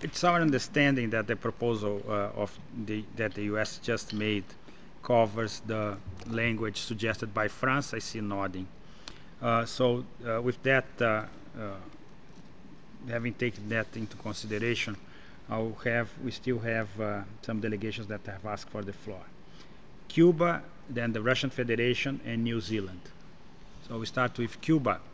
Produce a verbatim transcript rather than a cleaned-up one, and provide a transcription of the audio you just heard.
It's our understanding that the proposal uh, of the that the U S just made covers the language suggested by France. I see nodding. Uh, so uh, with that, uh, uh, having taken that into consideration, I'll have we still have uh, some delegations that have asked for the floor. Cuba, then the Russian Federation, and New Zealand. So we start with Cuba.